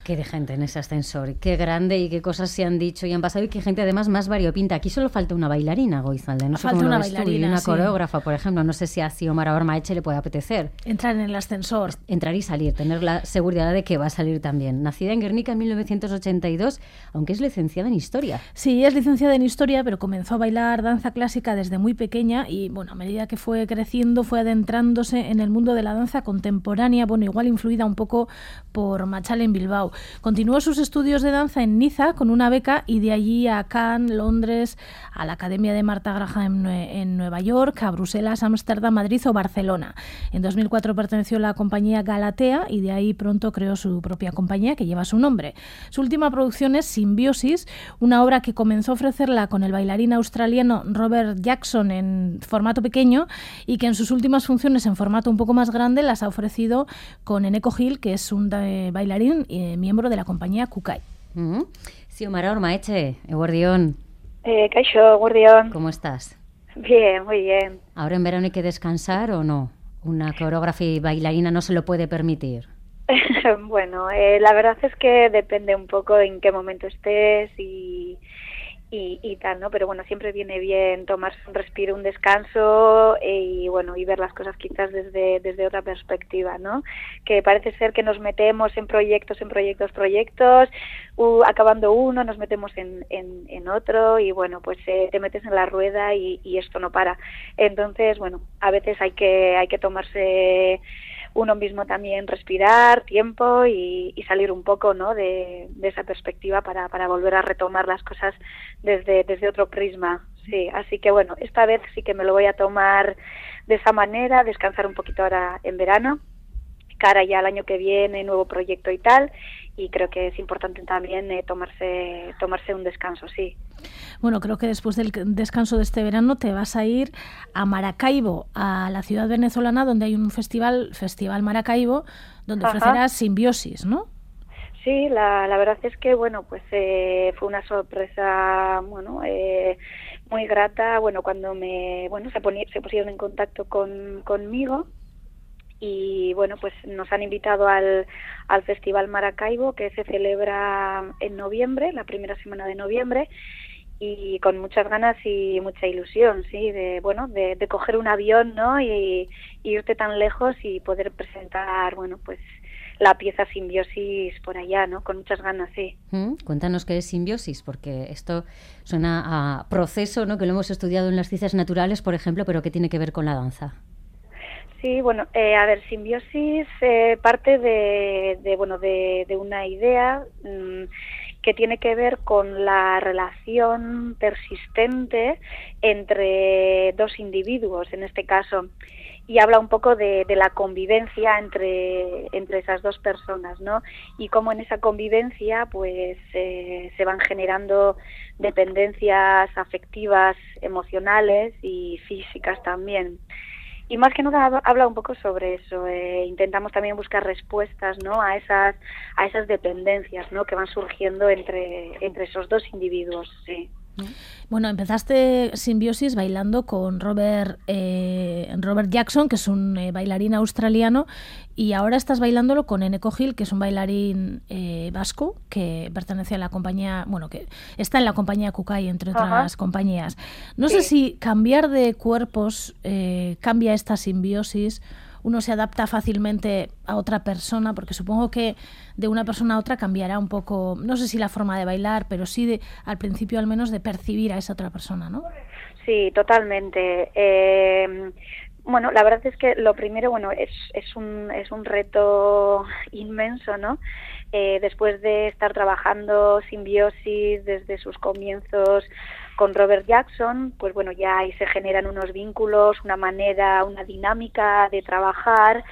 Qué de gente en ese ascensor, qué grande y qué cosas se han dicho y han pasado y qué gente además más variopinta. Aquí solo falta una bailarina, Goizalde, no sé cómo lo ves tú, y una coreógrafa, por ejemplo. No sé si a Xiomara Ormaeche le puede apetecer entrar en el ascensor. Entrar y salir, tener la seguridad de que va a salir también. Nacida en Guernica en 1982, aunque es licenciada en Historia. Sí, es licenciada en Historia, pero comenzó a bailar danza clásica desde muy pequeña y, bueno, a medida que fue creciendo, fue adentrándose en el mundo de la danza contemporánea, bueno, igual influida un poco por Machal en Bilbao. Continuó sus estudios de danza en Niza con una beca y de allí a Cannes, Londres, a la Academia de Martha Graham en Nueva York, a Bruselas, Ámsterdam, Madrid o Barcelona. En 2004 perteneció a la compañía Galatea y de ahí pronto creó su propia compañía que lleva su nombre. Su última producción es Simbiosis, una obra que comenzó a ofrecerla con el bailarín australiano Robert Jackson en formato pequeño y que en sus últimas funciones en formato un poco más grande las ha ofrecido con Eneko Gil, que es un bailarín miembro de la compañía Kukai. Xiomara Ormaeche, eguerdión. Kaixo, eguerdión. ¿Cómo estás? Bien, muy bien. ¿Ahora en verano hay que descansar o no? ¿Una coreógrafa y bailarina no se lo puede permitir? Bueno, la verdad es que depende un poco en qué momento estés y tal, ¿no? Pero bueno, siempre viene bien tomarse un respiro, un descanso y bueno, y ver las cosas quizás desde otra perspectiva, ¿no? Que parece ser que nos metemos en proyectos, acabando uno, nos metemos en otro y bueno, pues te metes en la rueda y esto no para. Entonces, bueno, a veces hay que tomarse uno mismo también, respirar, tiempo y salir un poco, ¿no? de esa perspectiva para volver a retomar las cosas desde otro prisma. Sí, así que bueno, esta vez sí que me lo voy a tomar de esa manera, descansar un poquito ahora en verano, cara ya al año que viene, nuevo proyecto y tal, y creo que es importante también tomarse un descanso, sí. Bueno, creo que después del descanso de este verano te vas a ir a Maracaibo, a la ciudad venezolana, donde hay un Festival Maracaibo, donde ofrecerás Simbiosis, ¿no? Sí, la verdad es que, bueno, pues fue una sorpresa, bueno, muy grata, bueno, cuando se pusieron en contacto conmigo y, bueno, pues nos han invitado al Festival Maracaibo, que se celebra en noviembre, la primera semana de noviembre, y con muchas ganas y mucha ilusión, sí, de coger un avión, ¿no? Y irte tan lejos y poder presentar, bueno, pues la pieza Simbiosis por allá, ¿no? Con muchas ganas, sí. Cuéntanos qué es Simbiosis, porque esto suena a proceso, ¿no? Que lo hemos estudiado en las ciencias naturales, por ejemplo, pero ¿qué tiene que ver con la danza? Sí, bueno, a ver, Simbiosis parte de una idea que tiene que ver con la relación persistente entre dos individuos, en este caso, y habla un poco de la convivencia entre esas dos personas, ¿no? Y cómo en esa convivencia pues se van generando dependencias afectivas, emocionales y físicas también. Y más que nada habla un poco sobre eso. Intentamos también buscar respuestas, ¿no? a esas dependencias, ¿no? Que van surgiendo entre esos dos individuos, sí. Bueno, empezaste Simbiosis bailando con Robert Jackson, que es un bailarín australiano, y ahora estás bailándolo con Eneko Gil, que es un bailarín vasco que pertenece a la compañía, bueno, que está en la compañía Kukai, entre otras compañías. No sé si cambiar de cuerpos cambia esta simbiosis. Uno se adapta fácilmente a otra persona, porque supongo que de una persona a otra cambiará un poco, no sé si la forma de bailar, pero sí al principio al menos de percibir a esa otra persona, ¿no? Sí, totalmente. Bueno, la verdad es que lo primero, bueno, es un reto inmenso, ¿no? Después de estar trabajando Simbiosis desde sus comienzos con Robert Jackson, pues bueno, ya ahí se generan unos vínculos, una manera, una dinámica de trabajar.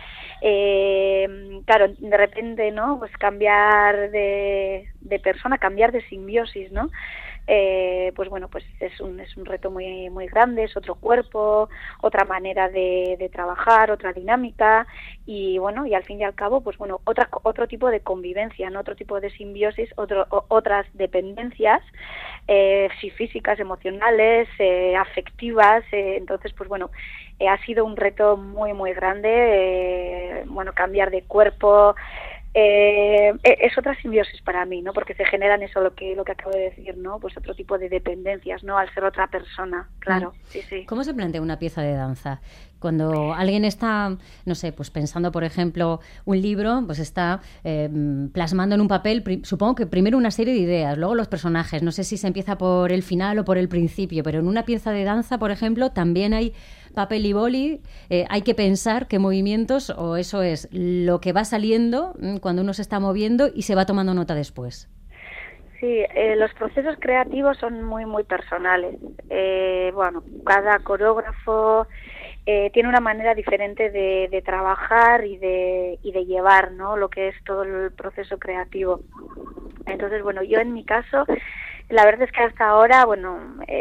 Claro, de repente, ¿no? Pues cambiar de persona, cambiar de simbiosis, ¿no? Pues bueno, pues es un reto muy muy grande, es otro cuerpo, otra manera de trabajar, otra dinámica y bueno, y al fin y al cabo, pues bueno, otro tipo de convivencia, ¿no? Otro tipo de simbiosis, otras dependencias, sí, físicas, emocionales, afectivas, entonces pues bueno, ha sido un reto muy muy grande, bueno, cambiar de cuerpo, es otra simbiosis para mí, ¿no? Porque se generan eso, lo que acabo de decir, ¿no? Pues otro tipo de dependencias, ¿no? Al ser otra persona, claro, sí. ¿Cómo se plantea una pieza de danza? Cuando alguien está, no sé, pues pensando, por ejemplo, un libro, pues está plasmando en un papel, supongo que primero una serie de ideas, luego los personajes, no sé si se empieza por el final o por el principio, pero en una pieza de danza, por ejemplo, también hay papel y boli, hay que pensar qué movimientos, o eso es lo que va saliendo cuando uno se está moviendo y se va tomando nota después. Sí, los procesos creativos son muy, muy personales. Bueno, cada coreógrafo tiene una manera diferente de trabajar y de llevar, ¿no? Lo que es todo el proceso creativo. Entonces, bueno, yo en mi caso, la verdad es que hasta ahora, bueno,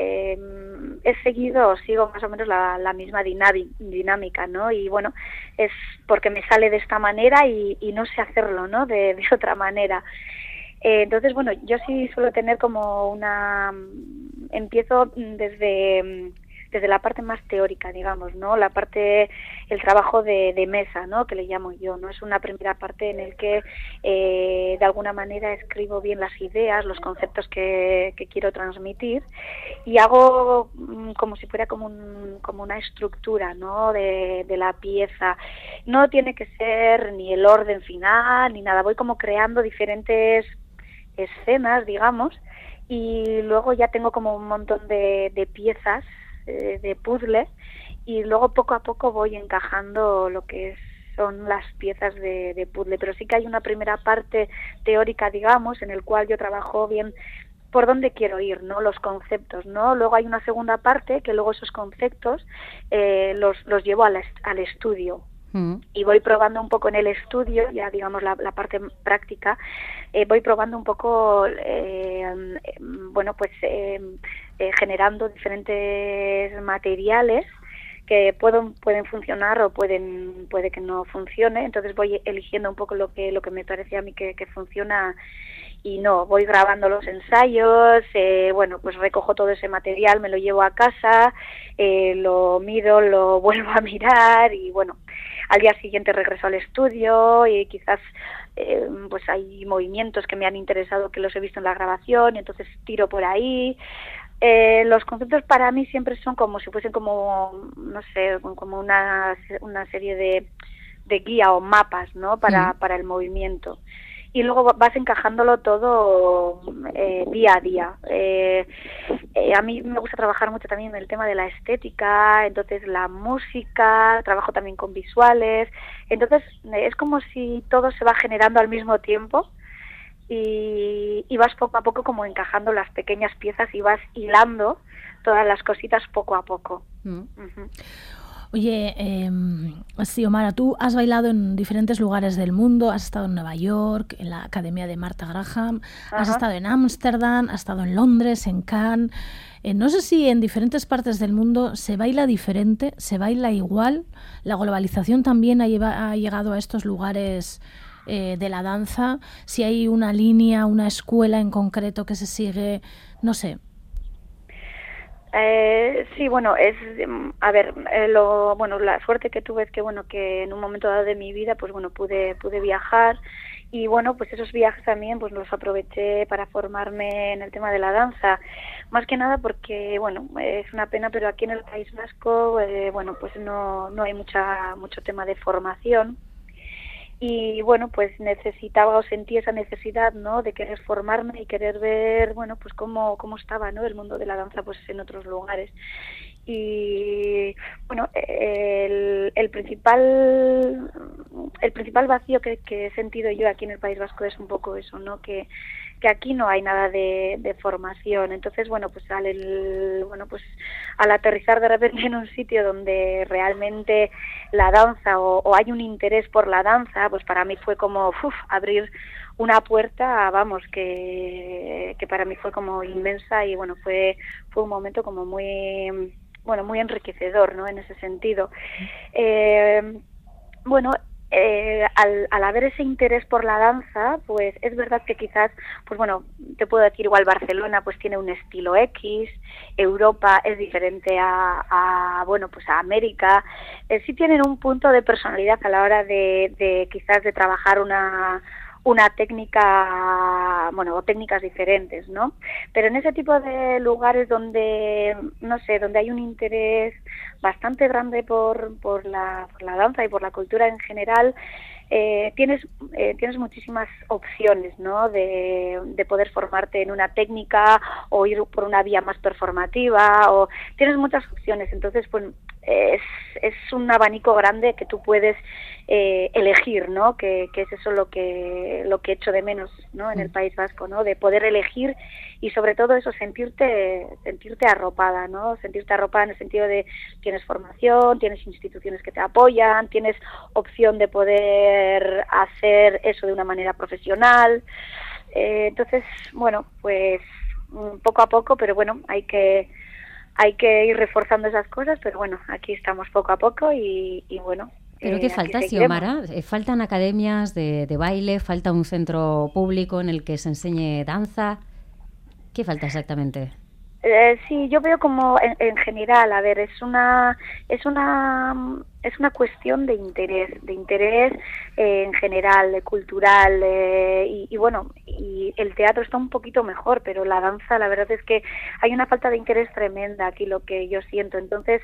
sigo más o menos la misma dinámica, ¿no? Y bueno, es porque me sale de esta manera y no sé hacerlo, ¿no? De otra manera. Entonces, bueno, yo sí suelo tener como empiezo desde la parte más teórica, digamos, ¿no? El trabajo de mesa, ¿no? Que le llamo yo, ¿no? Es una primera parte en el que de alguna manera escribo bien las ideas, los conceptos que quiero transmitir, y hago como si fuera como una estructura, ¿no? De la pieza. No tiene que ser ni el orden final ni nada, voy como creando diferentes escenas, digamos, y luego ya tengo como un montón de piezas de puzzle, y luego poco a poco voy encajando lo que son las piezas de puzzle, pero sí que hay una primera parte teórica, digamos, en el cual yo trabajo bien por dónde quiero ir, ¿no? Los conceptos, ¿no? Luego hay una segunda parte que luego esos conceptos los llevo al estudio. Y voy probando un poco en el estudio, ya digamos la parte práctica, voy probando un poco, generando diferentes materiales que pueden funcionar o puede que no funcione. Entonces voy eligiendo un poco lo que me parece a mí que funciona, y no, voy grabando los ensayos, pues recojo todo ese material, me lo llevo a casa, lo miro, lo vuelvo a mirar, y bueno, al día siguiente regreso al estudio y quizás pues hay movimientos que me han interesado, que los he visto en la grabación, y entonces tiro por ahí. Los conceptos para mí siempre son como si fuesen como, no sé, como una serie de guía o mapas, ¿no? Para el movimiento. Y luego vas encajándolo todo día a día. A mí me gusta trabajar mucho también en el tema de la estética, entonces la música, trabajo también con visuales. Entonces es como si todo se va generando al mismo tiempo, y vas poco a poco como encajando las pequeñas piezas y vas hilando todas las cositas poco a poco. Uh-huh. Oye, Xiomara, tú has bailado en diferentes lugares del mundo, has estado en Nueva York, en la Academia de Martha Graham, has estado en Ámsterdam, has estado en Londres, en Cannes. No sé si en diferentes partes del mundo se baila diferente, se baila igual. La globalización también ha llegado a estos lugares de la danza, si hay una línea, una escuela en concreto que se sigue, no sé. Sí, bueno, la suerte que tuve es que en un momento dado de mi vida, pues bueno, pude viajar, y bueno, pues esos viajes también pues los aproveché para formarme en el tema de la danza, más que nada porque, bueno, es una pena, pero aquí en el País Vasco, pues no hay mucho tema de formación. Y bueno, pues sentí esa necesidad, ¿no? De querer formarme y querer ver, bueno, pues cómo estaba, ¿no? El mundo de la danza, pues en otros lugares. Y bueno, el principal vacío que he sentido yo aquí en el País Vasco es un poco eso, ¿no? Que aquí no hay nada de formación. Entonces, bueno, pues al aterrizar de repente en un sitio donde realmente la danza o hay un interés por la danza, pues para mí fue como abrir una puerta, vamos, que para mí fue como inmensa, y bueno, fue un momento como muy enriquecedor, ¿no? En ese sentido. al haber ese interés por la danza, pues es verdad que quizás, pues bueno, te puedo decir igual Barcelona pues tiene un estilo X, Europa es diferente bueno, pues a América, sí tienen un punto de personalidad a la hora de quizás de trabajar una técnica, bueno, o técnicas diferentes, ¿no? Pero en ese tipo de lugares donde, no sé, donde hay un interés bastante grande por la danza y por la cultura en general, tienes muchísimas opciones, ¿no? De poder formarte en una técnica o ir por una vía más performativa, o tienes muchas opciones. Entonces, pues es un abanico grande que tú puedes elegir, ¿no? Que es eso lo que echo de menos, ¿no? En el País Vasco, ¿no? De poder elegir y sobre todo eso, sentirte arropada, ¿no? Sentirte arropada en el sentido de tienes formación, tienes instituciones que te apoyan, tienes opción de poder hacer eso de una manera profesional. Entonces, bueno, pues poco a poco, pero bueno, hay que ir reforzando esas cosas, pero bueno, aquí estamos poco a poco y bueno. ¿Pero qué falta, Xiomara? ¿Faltan academias de baile? ¿Falta un centro público en el que se enseñe danza? ¿Qué falta exactamente? Sí, yo veo como en general, a ver, es una cuestión de interés en general, cultural, y bueno, y el teatro está un poquito mejor, pero la danza, la verdad es que hay una falta de interés tremenda aquí, lo que yo siento. Entonces,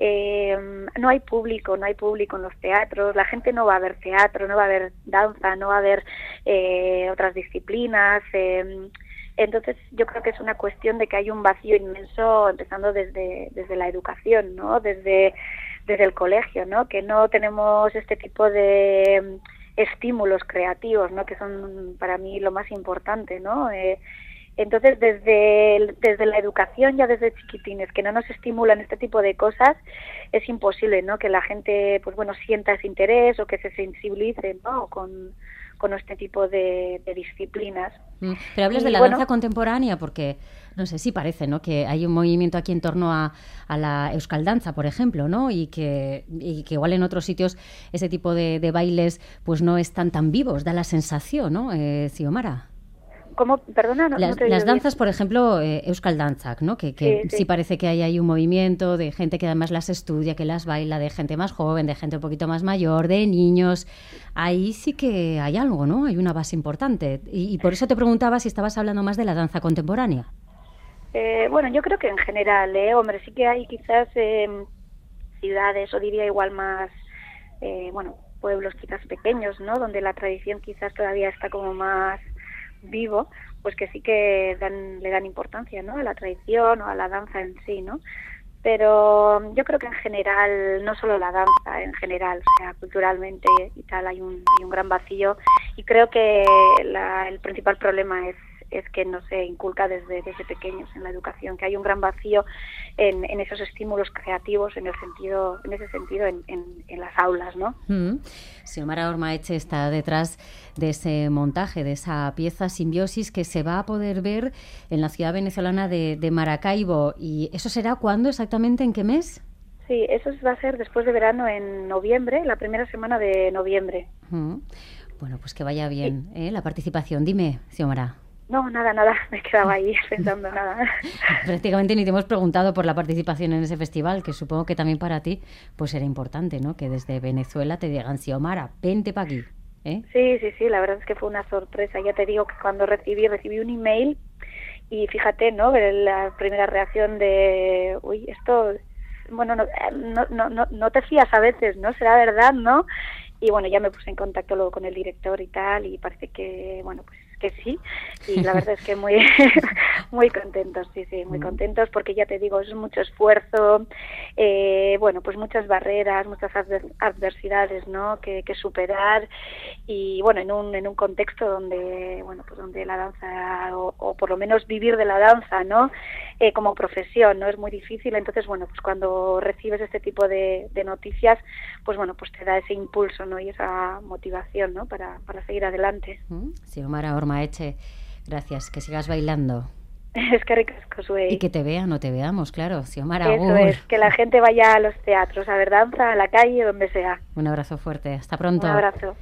no hay público en los teatros, la gente no va a ver teatro, no va a ver danza, no va a ver otras disciplinas. Entonces yo creo que es una cuestión de que hay un vacío inmenso empezando desde la educación, ¿no? Desde el colegio, ¿no? Que no tenemos este tipo de estímulos creativos, ¿no? Que son para mí lo más importante, ¿no? Entonces desde la educación, ya desde chiquitines, que no nos estimulan este tipo de cosas, es imposible, ¿no? Que la gente, pues bueno, sienta ese interés o que se sensibilice, ¿no? Con este tipo de disciplinas. Pero hablas de la danza contemporánea porque, no sé, sí parece, ¿no? Que hay un movimiento aquí en torno a la euskaldanza, por ejemplo, ¿no? Y que igual en otros sitios ese tipo de bailes pues no están tan vivos, da la sensación, ¿no, Xiomara? ¿Cómo? Perdona, no te las danzas, bien. Por ejemplo, Euskaldantzak, ¿no? Que sí parece que hay ahí un movimiento de gente que además las estudia, que las baila, de gente más joven, de gente un poquito más mayor, de niños. Ahí sí que hay algo, ¿no? Hay una base importante. Y por eso te preguntaba si estabas hablando más de la danza contemporánea. Bueno, yo creo que en general, hombre, sí que hay quizás ciudades, o diría igual más, bueno, pueblos quizás pequeños, ¿no? Donde la tradición quizás todavía está como más vivo, pues que sí que le dan importancia, ¿no? A la tradición o a la danza en sí, ¿no? Pero yo creo que en general, no solo la danza, en general, o sea, culturalmente y tal, hay un gran vacío, y creo que el principal problema es que no se inculca desde pequeños en la educación, que hay un gran vacío en esos estímulos creativos, en ese sentido en las aulas, ¿no? Xiomara Ormaetxe está detrás de ese montaje, de esa pieza Simbiosis, que se va a poder ver en la ciudad venezolana de Maracaibo. ¿Y eso será cuándo exactamente? ¿En qué mes? Sí, eso va a ser después de verano, en noviembre, la primera semana de noviembre. Bueno, pues que vaya bien, la participación. Dime, Xiomara. No, nada, me quedaba ahí pensando nada. Prácticamente ni te hemos preguntado por la participación en ese festival, que supongo que también para ti pues era importante, ¿no? Que desde Venezuela te digan, Xiomara, vente para aquí. Sí, la verdad es que fue una sorpresa. Ya te digo que cuando recibí un email y fíjate, ¿no? La primera reacción de, uy, esto, bueno, no te fías a veces, ¿no? ¿Será verdad, no? Y bueno, ya me puse en contacto luego con el director y tal, y parece que, bueno, pues que sí, y la verdad es que muy muy contentos, sí, muy contentos, porque ya te digo, es mucho esfuerzo, bueno, pues muchas barreras, muchas adversidades, ¿no? que superar, y bueno, en un contexto donde, bueno, pues donde la danza, o por lo menos vivir de la danza, ¿no? Como profesión, ¿no? Es muy difícil. Entonces, bueno, pues cuando recibes este tipo de noticias, pues bueno, pues te da ese impulso, ¿no? Y esa motivación, ¿no? Para seguir adelante. Xiomara Ormaetxe, gracias, que sigas bailando. Es que ricasco, Suey. Y que te vean o te veamos, claro. Xiomara, Eso es, que la gente vaya a los teatros, a ver danza, a la calle, donde sea. Un abrazo fuerte. Hasta pronto. Un abrazo.